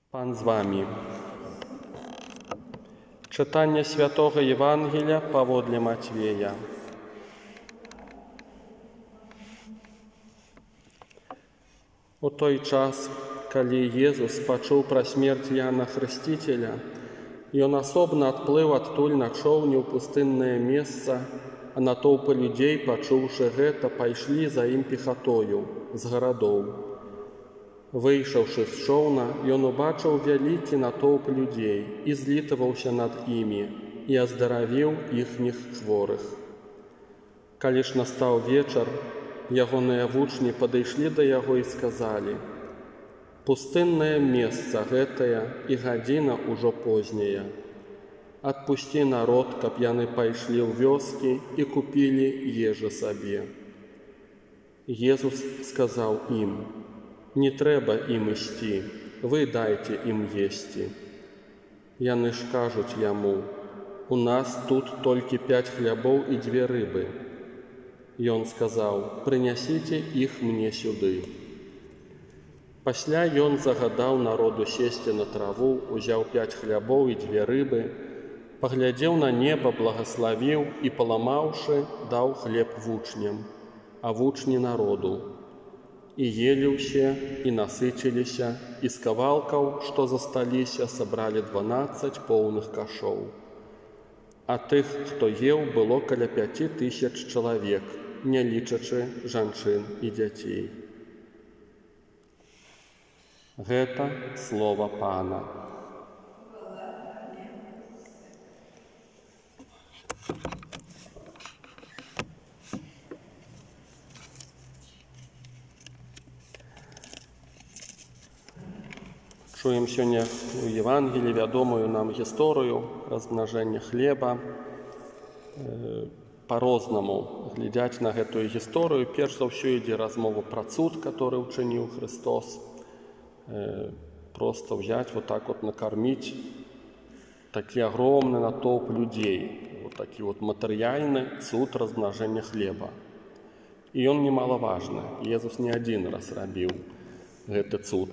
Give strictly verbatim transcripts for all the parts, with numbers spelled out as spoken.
Пан з вами. Читання Святого Євангелія паводле Матвея. У той час, калі Езус пачуў пра смерць Яна Хрысціцеля, ён асобна адплыў адтуль на чоўне ў пустыннае месца, а натоўпы людзей, пачуўшы гэта, пайшлі за ім пехатою з гарадоў. Выйшаўшы з чоўна, ён убачыў вялікі натоўп людзей і злітаваўся над імі і аздаравіў іхніх хворых. Калі ж настаў вечар, ягоныя вучні падышлі да яго і сказалі: «Пустыннае месца гэтае і гадзіна ўжо позняя. Адпусці народ, каб яны пайшлі ў вёскі і купілі ежы сабе». Езус сказаў ім: «Не трэба ім ісці, вы дайце ім есці». Яны ж кажуць яму: «У нас тут толькі пяць хлябоў і дзве рыбы». Ён сказаў: «Прынясіце іх мне сюды». Пасля ён загадаў народу сесці на траву, узяў пяць хлябоў і дзве рыбы, паглядзеў на неба, благаславіў і, паламаўшы, даў хлеб вучням, а вучні народу. І елі ўсе, і насыціліся, і з кавалкаў, што засталіся, сабралі дванаццаць поўных кашоў. А тых, хто еў, было каля пяці тысяч чалавек, не лічачы жанчын і дзяцей. Гэта слова Пана. Чуем сёння у Евангелии вядомую нам гісторыю размнажэння хлеба. Па-рознаму глядзяць на гэтую гісторыю. Перш за ўсё ідзе размова пра цуд, который учыніў Христос. Просто взять вот так вот накормить такі огромны натоўп людзей. Вот такі вот матэрыяльны цуд размнажэння хлеба. І ён немалаважны. Езус не адзін раз рабіў гэты цуд.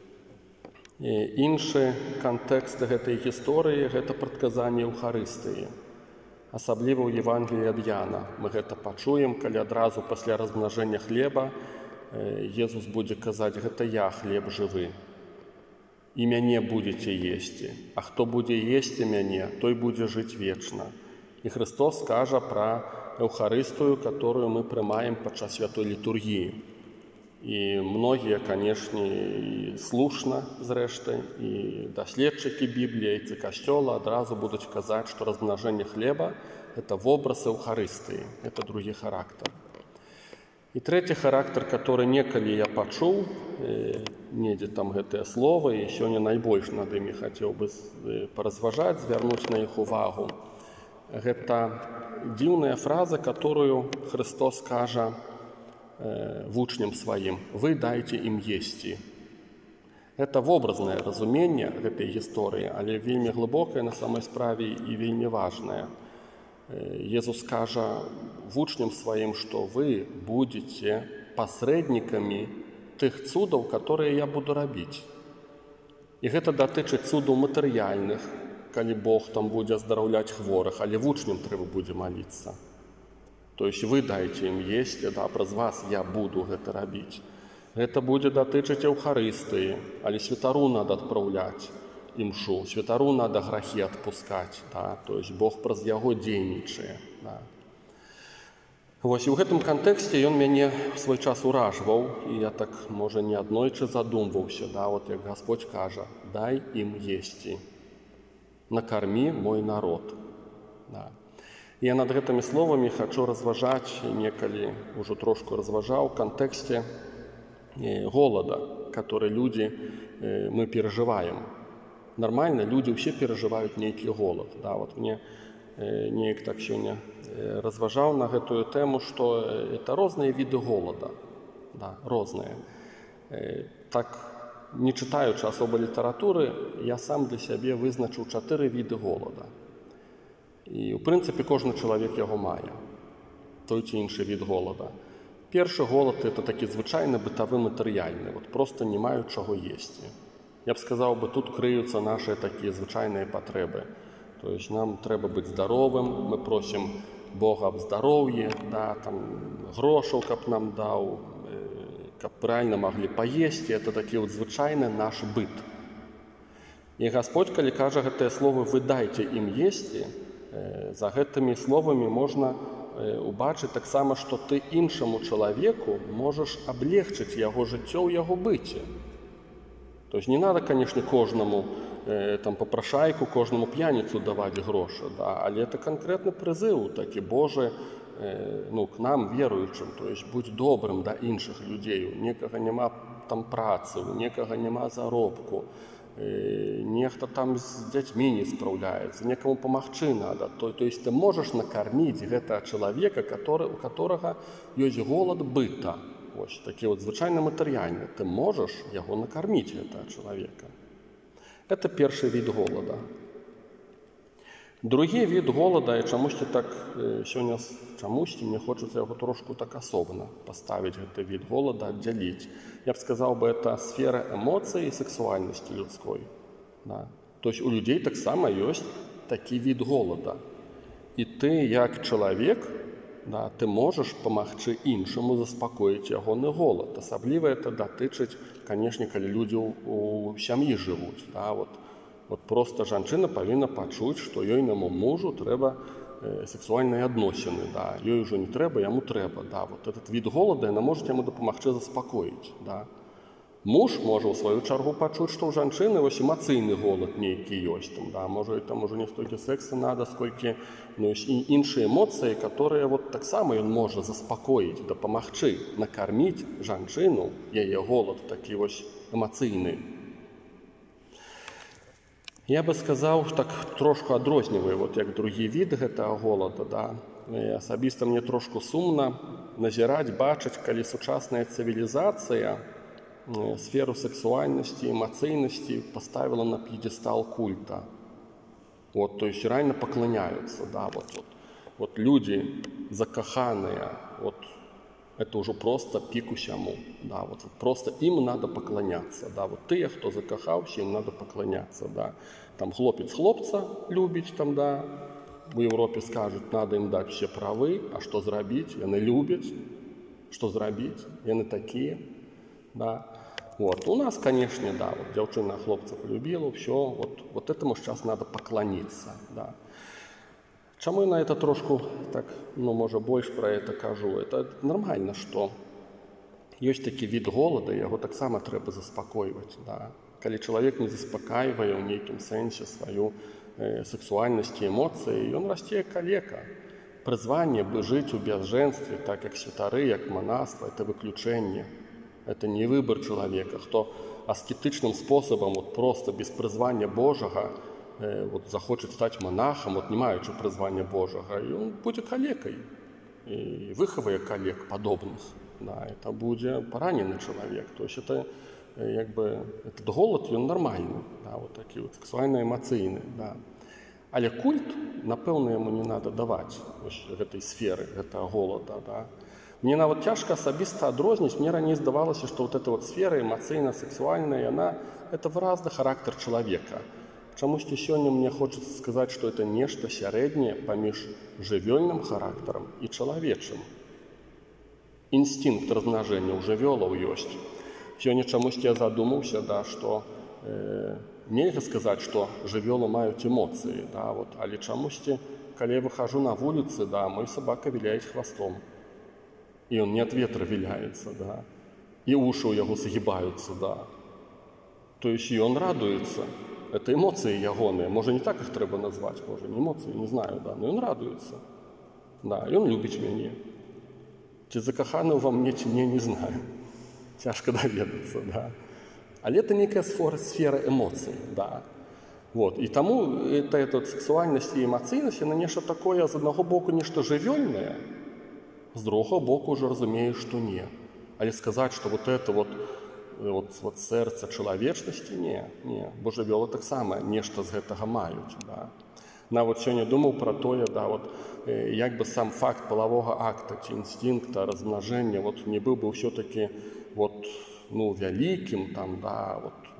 Іншы кантэкст гэтай гісторыі – гэта прадказанне Еўхарыстыі. Асабліва ў Евангеліі ад Яна. Мы гэта пачуем, калі адразу пасля размнажэння хлеба Езус будзе казаць: «Гэта я, хлеб жывы. І мяне будзеце есці. А хто будзе есці мяне, той будзе жыць вечна». І Христос кажа пра Еўхарыстыю, которую мы прымаем падчас святой літургіі. І многія, канешне, і слушна, зрэшты, і даследчыкі Бібліі, і Касцёла адразу будуць казаць, што размнажэнне хлеба – гэта вобраз Еўхарыстыі, гэта другі характар. І трэці характар, который некалі я пачуў, недзе там гэтыя словы, і сёння найбольш над імі хацеў бы паразважаць, звярнуць на іх увагу. Гэта дзіўная фраза, которую Христос кажа вучням сваім: «Вы дайце ім есці». Гэта вобразнае разуменне гэтай гісторыі, але вельмі глыбокае на самой справе і вельмі важнае. Езус кажа вучням сваім, што вы будзеце пасрэднікамі тых цудаў, которые я буду рабіць. І гэта датычыць цудаў матэрыяльных, калі Бог там будзе аздараўляць хворых, але вучням трэба будзе маліцца. То есть вы дайце ім есці, да, праз вас я буду гэта рабіць. Гэта будзе датычыць Еўхарыстыі, але святару надо адпраўляць імшу, святару надо грахі адпускаць, да, то есть Бог праз яго дзейнічае. Да. Вось, і ў гэтым кантэксце ён мяне ў свой час уражваў, і я так, можа, не аднойчы задумваўся, да, вот як Гасподзь кажа: «Дай ім есці, накармі мой народ». Да. Я над гэтымі словамі хачу разважаць, некалі ўжо трошку разважаў, у кантэксце голода, который людзі, мы перажываем. Нармальна, людзі ўсе перажываюць нейкі голод. Да, вот мне неяк так сёння разважаў на гэтую тэму, што это розныя віды голода. Да, розныя. Так, не чытаючы асоба літаратуры, я сам для сябе вызначыў чатыры віды голода. І, ў прынцыпе, кожны чалавек яго мае, той ці іншы від голода. Першы голад – это такі звычайны бытавы матэрыяльны, вот просто не маюць чаго есці. Я б сказаў бы, тут крыюцца наши такія звычайныя патрэбы. То есть нам трэба быць здаровым, мы просім Бога аб здароўі, да, там, грошаў, каб нам даў, каб правильно маглі паесці. Это такі вот звычайны наш быт. І Гасподь, калі кажа гэтыя словы «вы дайце ім есці», за гэтымі словамі можна убачыць таксама, што ты іншаму чалавеку можаш аблегчыць яго жыццё ў яго быце. То есть не надо, конечно, кожнаму э, там, попрошайку, кожнаму п'яніцу даваць грошы, да, але это конкретны прызыў такі Божы э, ну, к нам, веруючым, то есть будь добрым да іншых людзей, у некага няма там працы, у некага няма заробку, э, нехта там з дзяцьмі не спраўляецца, некаму памагчы надо. То, то есть ты можаш накарміць гэтага чалавека, который, у которага ёсць голад быта. Ось такі вот звычайна матэрыяльны. Ты можаш яго накарміць, гэтага чалавека. Это першы від голада. Другі від голада, і чамусьці так сёння чамусьці мне хочацца яго трошку так асобна паставіць гэты від голада, аддзяліць. Я б сказаў бы, это сфера эмоцый і сексуальнасці людской. Да. То есть у людзей таксама ёсць такі від голада. І ты, як чалавек, да, ты можаш памагчы іншаму заспакоіць ягоны голад. Асабліва это датычыць, канешне, калі людзі ў, у сям'і жывуць. Да, вот, вот просто жанчына павінна пачуць, што ёйнаму мужу трэба э, сексуальныя адносіны. Да. Ёй ужо не трэба, яму трэба. Да. Вот этот від голада, яна можа яму дапамагчы заспакоіць. Да. Муж можа ў сваю чаргу пачуць, што ў жанчыны вось эмацыйны голад нейкі ёсць. Там, да, можа, там ужо не столькі секса надо, сколькі ну, і іншыя эмоцыі, которые вот таксама ён можа заспакоіць, дапамагчы, накарміць жанчыну, яе голад такі вось эмацыйны. Я бы сказаў, так трошку адрозніваю, вот як другі від гэтага голада, да. І асабіста мне трошку сумна назіраць, бачыць, калі сучасная цывілізацыя сферу сексуальности, эмоцийности поставила на пьедестал культа. Вот, то есть реально поклоняются, да, вот, вот. Вот люди закоханные, вот это уже просто пик усяму, да, вот, вот просто им надо поклоняться, да, вот ты, кто закохался, им надо поклоняться, да. Там хлопец хлопца любить, там, да, в Европе скажут, надо им дать все правы, а что зрабить, яны любят, что зрабить, яны такие. Да. Вот. У нас, конечно, да, вот девчина хлопца полюбила, все, вот, вот этому сейчас надо поклониться. Да. Чему я на это трошку, так, ну, может, больше про это кажу? Это нормально, что есть такой вид голода, его так само треба заспокоивать. Да. Когда человек не заспокаивает в неким сенсе свою э, сексуальность и эмоции, он растет калека. Призвание бы жить в безженстве, так как святары, как монастырь, это выключение. Это не выбор человека, кто аскетичным способом, вот просто без призвания Божьего, э, вот захочет стать монахом, вот не маючи призвания Божьего, и он будет калекой, и выховая коллег подобных. Да, это будет пораненный человек. То есть это, э, как бы, этот голод, он нормальный, да, вот такие вот сексуально-эмоційні, да. Але культ, напевно, ему не надо давать в этой сферы, этого голода, да. Мне нават тяжко асабіста адрозніць, мне раней здавалася, што вот эта вот сфера эмоцыйна-сексуальная, она это выразны характар чалавека. Чамусьці сёння мне хочется сказаць, што это нешта сярэдняе паміж жывёльным характарам і чалавечым. Інстынкт размнажэння ў жывёлаў ёсць. Сёння чамусьці я задумаўся, да, што э, нельга сказаць, што жывёлы маюць эмоцыі, да, вот, але чамусьці, калі я выхожу на вуліцы, да, мой собака віляет хвостом. И он не от ветра виляется, да, и уши у его сгибаются, да. То есть и он радуется. Это эмоции ягоные. Может, не так их треба назвать, может, не эмоции, не знаю, да, но он радуется. Да, и он любит меня. Ці закоханы во мне, ці не, не знаю. Тяжко доведаться, да. Але это некая сфера эмоций, да. Вот. И тому это, эта сексуальность и эмоцийность, она нечто такое, с одного боку, нечто живёльное, з другого боку уже разумею, что не. Але сказать, что вот это вот, вот, вот сердце чалавечнасці, не, не. Бо жывёлы таксама нешта з гэтага маюць. Да. Нават сёння думаў пра тое, да, вот, як бы сам факт палавога акта ці інстынкта размнажэння вот, не быў бы ўсё-таки вот, ну, вялікім, там, да, вот,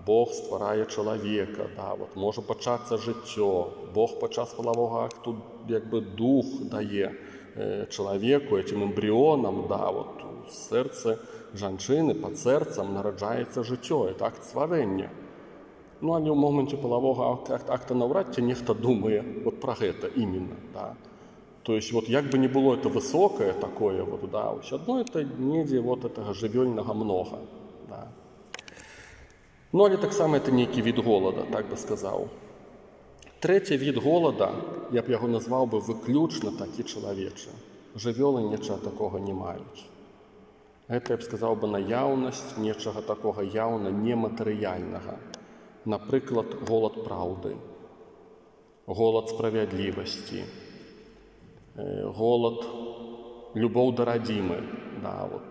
Бог стварае чалавека, да, вот, можа пачацца жыццё, Бог падчас палавога акту як бы дух дае э, чалавеку, этим эмбрионам, да, вот, у сэрцы жанчыны пад сэрцам нараджаецца жыццё, это акт стварэння. Ну, але ў моманце палавога акта наўрад ці нехта думае вот пра гэта именно, да. То есть вот як бы не было это высокое такое, вот, да, ўсё адно это недзе вот этого жывёльнага много, да. Ну, але таксама это нейкі від голода, так бы сказаў. Трэці від голода, я б яго назваў бы выключна такі чалавечы. Жывёлы нечага такога не маюць. Гэта, я б сказаў бы, наяўнасць нечага такога яўна нематэрыяльнага. Напрыклад, голад праўды, голад справядлівасці, голад любоў да радзімы, да, вот.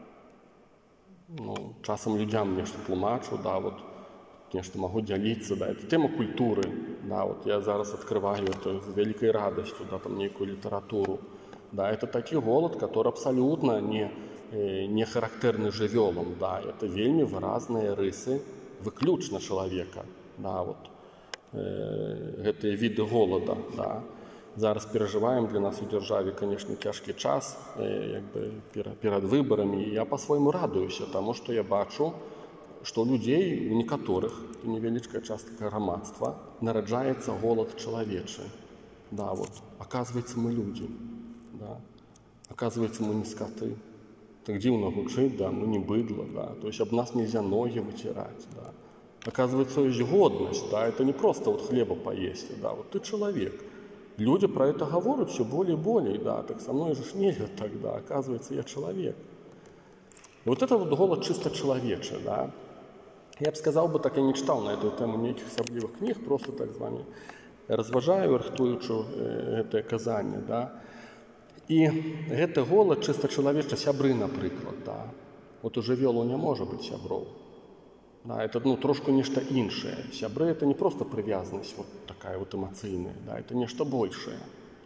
Ну, часам людям нешта тлумачу, да, вот, нешта магу дзяліцца, да, это тема культуры, да, вот я зараз открываю это з вялікай радасцю, да, там нейкую літаратуру, да, это такі голад, который абсалютна не, не характэрны жывёлам, да, это вельмі выразныя рысы выключна чалавека, да, вот, э, гэтыя віды голода, да. Зараз перажываем для нас у дзяржаве, конечно, цяжкі час, э, як бы перад выбарамі, і я па-свойму радуюся, таму што я бачу, што у людзей, у некаторых, невялічкая частка грамадства, нараджаецца голад чалавечы. Да, вот, оказывается, мы люди, да, оказывается, мы не скоты. Так дзіўна гучыць, да, мы не быдло, да, то есть об нас нельзя ноги вытирать, да. Оказывается, есть годность, да, это не просто вот хлеба поесть, да, вот ты человек. Люди про это говорят все более и более, да, так со мной же ж нельзя тогда, оказывается, я человек. И вот это вот голод чисто человечий, да. Я бы сказал бы, так я не читал на эту тему никаких особливых книг, просто так с вами разважаю, рыхтуючи это казанне, да. И это голод чисто человечий, сябры, например, да. Вот у жывёлу не может быть сяброў. Да, это, ну, трошку нешта іншае. Сябры — это не просто привязанность вот такая вот эмоцыйная, да, это нешта большее.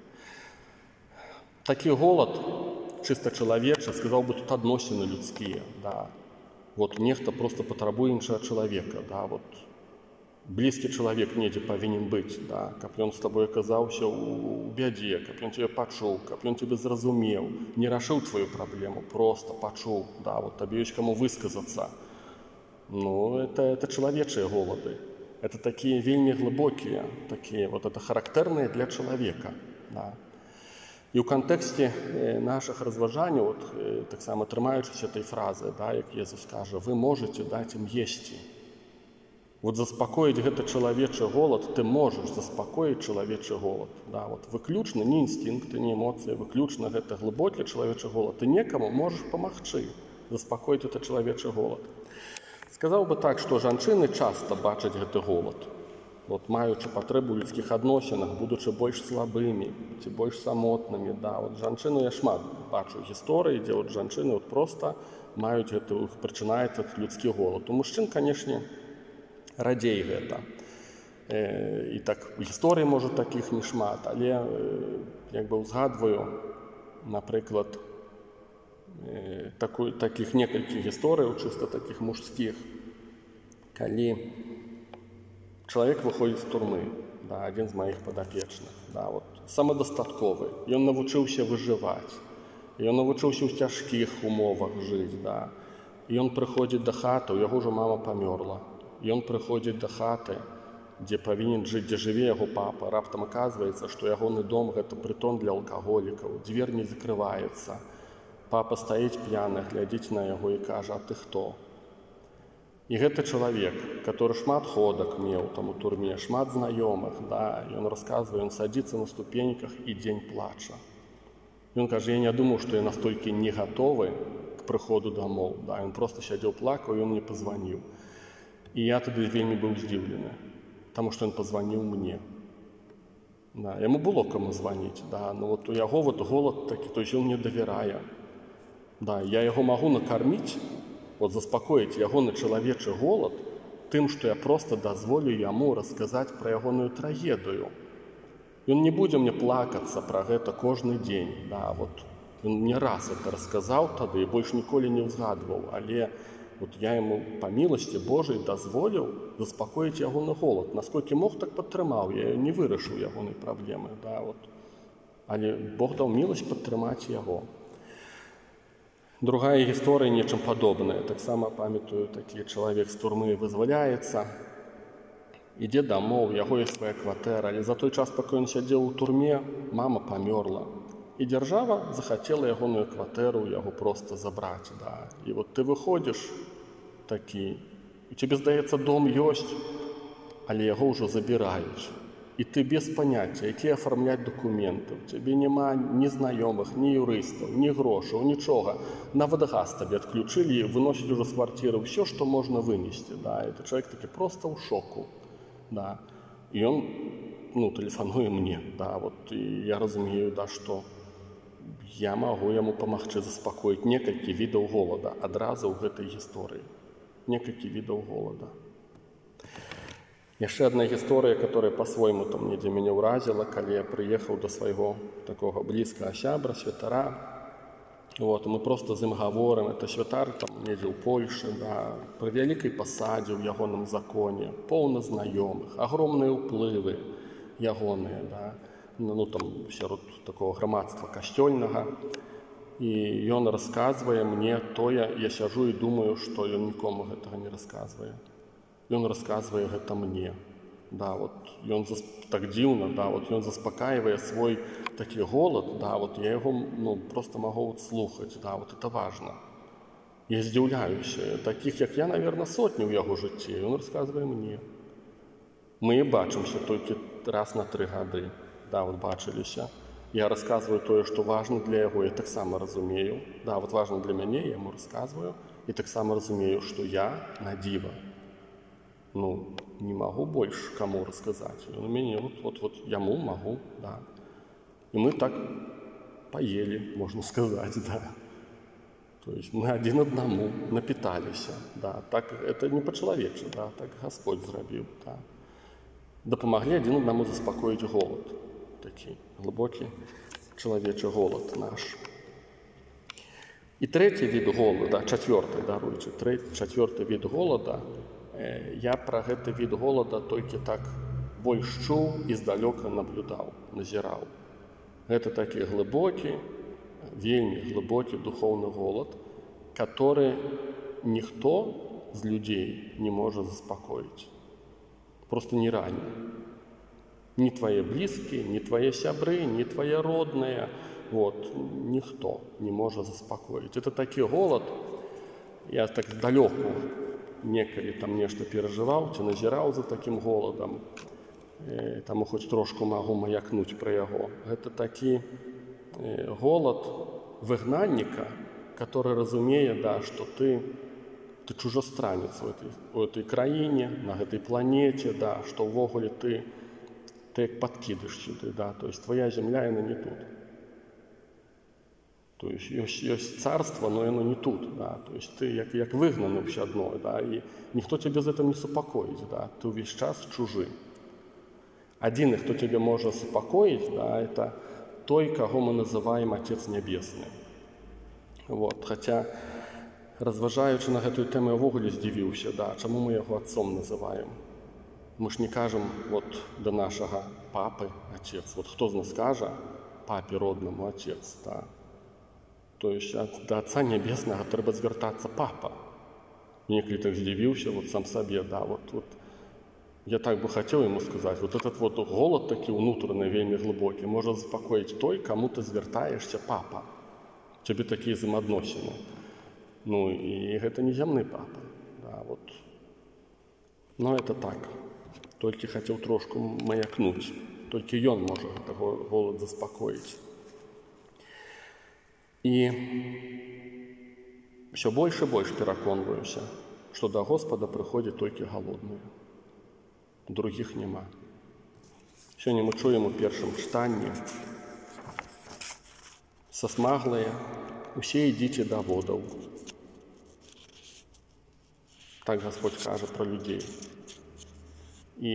Такі голод, чисто чалавечы, сказаў бы, тут адносіны людскія, да. Вот нехта просто патрабуе іншага чалавека, да, вот блізкі чалавек недзе павінен быць, да, каб ён з табой аказаўся ў бядзе, каб ён цябе пачуў, каб ён цябе зразумеў, не рашыў твою праблему, просто пачуў, да, вот табе ёсць каму высказацца. Ну, это, это человечие голоды. Это такие вельми глубокие, такие, вот это характерные для человека. Да. И в контексте наших разважаний, вот, так само трымаючись этой фразы, да, как Иисус скажет, вы можете дать им есть. Вот заспокоить этот человечий голод, ты можешь заспокоить человечий голод. Да, вот выключно не инстинкты, не эмоции, выключно это глубокий человечий голод. Ты некому можешь помагчы заспокоить этот человечий голод. Сказаў бы так, што жанчыны часта бачаць гэты голад. Вот, маючы патрэбу ў людскіх адносінах, будучы больш слабымі ці больш самотнымі. Да, вот, жанчыну я шмат бачу гісторыі, дзе вот, жанчыны вот, просто маюць гэты, прачынаецца людскі голад. У мужчын, канешне, радзей гэта. Э, і так, у гісторыі, можа, такіх не шмат, але э, як бы ўзгадваю, напрыклад, Такой, таких некалькі гісторыяў, чыста таких мужскіх, калі чалавек выходзіць з турмы, да, адзін з маіх падапечных, да, вот, самадастатковы, ён навучыўся выжываць, ён навучыўся ў цяжкіх умовах жыць, да, і ён прыходзіць да хаты, у яго ўжо мама памёрла, ён прыходзіць да хаты, дзе павінен жыць, дзе жыве яго папа, раптам аказваецца, што ягоны дом гэта прытон для алкаголікаў, дзвер не закрываецца. Папа стаіць п'яны, глядзіць на яго і кажа, а ты хто? І гэты чалавек, который шмат ходак меў там у турме, шмат знаёмых, да, ён расказвае, ён садзіцца на ступеньках і дзень плача. Ён кажа, я не думаў, што я настолькі не гатовы к прыходу дамоў, да, ён просто сядзеў плакаў, ён мне пазваніў. І я тады вельмі быў здзіўлены, таму што ён пазваніў мне. Да, яму было каму званіць, да, но вот у яго вот голад такі, то есть ён мне давярае. Да, я яго магу накарміць, вот заспакоіць ягоны чалавечы голад тым, што я просто дазволю яму расказаць пра ягоную трагедыю. Ён не будзе мне плакацца пра гэта кожны дзень. Да, вот. Ён мне раз это расказаў тады і больш ніколі не ўзгадваў, але Вот я ему по милости Божией дозволил заспокоить ягоны голод. Насколько мог, так падтрымаў. Я не вырашыў ягонай праблемы. Да, вот. Але Бог даў міласць падтрымаць яго. Другая гісторыя нечым падобная. Таксама памятаю, такі чалавек з турмы вызваляецца, ідзе дамоў, яго ёсць свая кватэра, але за той час, пакуль ён сядзеў у турме, мама памёрла. І дзяржава захацела ягоную кватэру яго проста забраць. Да. І вот ты выходзіш такі, і тебе здаецца, дом ёсць, але яго ўжо забіраюць. І ты без паняцця, які афармляць дакументы. У цябе няма ні знаёмых, ні юрыстаў, ні грошаў, нічога. Нават газ табе адключылі і выносяць ужо з квартиры ўсё, што можна вынесці. Да. І чалавек такі проста ў шоку. Да. І ён ну, тэлефануе мне. Да. Вот, і я разумею, да, што я магу яму памагчы заспакоіць некалькі відаў голада адразу ў гэтай гісторыі. Некалькі відаў голада. Яшчэ одна гісторыя, которая по-свойму там недзе мяне ўразіла, калі я прыехаў до свайго такога блізкага сябра, святара. Вот, мы просто з ім гаворым. Это святар там недзе ў Польшы, да, пры вялікай пасадзе ў ягоным законе, поўна знаёмых, агромныя ўплывы ягоныя, да, ну там сярод такого грамадства касцёльнага. І ён расказвае мне тое, я сяджу і думаю, што ён нікому гэтага не расказвае. Ён расказвае гэта мне. Да, вот, ён зас... так дзіўна, да, вот, ён заспакаивае свой такі голад, да, вот, я яго ну, просто магу слухаць, да, вот, это важно. Я здзіўляюся, такіх, як я, наверное, сотні ў яго жыцці, ён расказвае мне. Мы бачымся толькі раз на тры гады, да, вот, бачыліся. Я расказваю тое, што важна для яго, я таксама разумею. Да, вот важна для мяне, я яму расказваю, і таксама разумею, што я на дзіва. Ну, не могу больше кому рассказать. Он мне, вот, вот, вот, яму могу, да. И мы так поели, можно сказать, да. То есть мы один одному напитались, да. Так, это не по-человече, да, так Господь зробил, да. Да помогли один одному заспокоить голод. Такий глибокий чоловічий голод наш. И третий вид голода, четвертый, даруйте, третий, четвертый вид голода, я пра гэты від голада толькі так больш чуў і здалёка наблюдаў, назіраў. Гэта такі глыбокі, вельмі глыбокі духоўны голад, который ніхто з людзей не можа заспакоіць. Просто нереально. Ні твае блізкія, ні твае сябры, ні твае родныя, вот, ніхто не можа заспакоіць. Это такі голад, я так здалёку некалі там нешта перажываў, ці назіраў за такім голадам, э, таму хоць трошку магу маякнуць пра яго. Гэта такі э, голад выгнанніка, который разумее, да, што ты, ты чужастранец у этой, у этой краіне, на гэтай планеце, да, што ўвогуле ты, ты як падкідыш сюды, да, то есть твоя зямля, яна не тут. То есть ёсць, ёсць царство, но оно не тут, да. То есть ты як, як выгнаны ўсё адно, да, і ніхто тебе з гэтым не супакоіць, да. Ты ўвесь час чужы. Адзіны, хто тебе можа супакоіць, да, это той, каго мы называем Отец Нябесны. Вот, хотя, разважаючы на гэтую тэму, я ўвогуле здзівіўся, да, чаму мы яго отцом называем. Мы ж не кажам вот да нашага папы отец. Вот хто з нас кажа папе роднаму отец, да. То есть до Отца Небесного трэба звяртацца папа. Некалі так здзівіўся, вот сам сабе, да, вот, вот. Я так бы хотел ему сказать, вот этот вот голод такі ўнутраны, вельмі глыбокі, можа заспакоіць той, каму ты звяртаешься папа. Тебе такія взаимоотносіны. Ну, і гэта не зямны папа, да, вот. Но это так. Толькі хацеў трошку маякнуць. Толькі ён можа таго голод заспакоіць. І все больш і больш пераконваюся, што да Господа прыходзяць толькі галодныя. Другіх няма. Сёння мы чуем у першым чытанні: сасмаглыя, усе ідзіце да водаў. Так Господь кажа пра людзей. І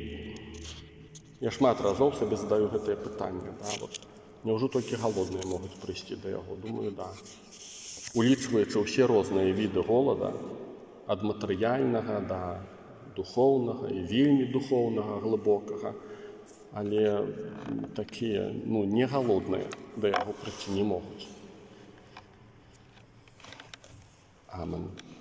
я шмат разоў сабе задаю гэтае пытанне, да, вот. Няўжо толькі галодныя могуць прыйсці да яго? Думаю, да. Улічваючы ўсе розныя віды голада, ад матэрыяльнага да духоўнага і вельмі духоўнага, глыбокага, але такія, ну, не галодныя да яго прыйти не могуць. Амен.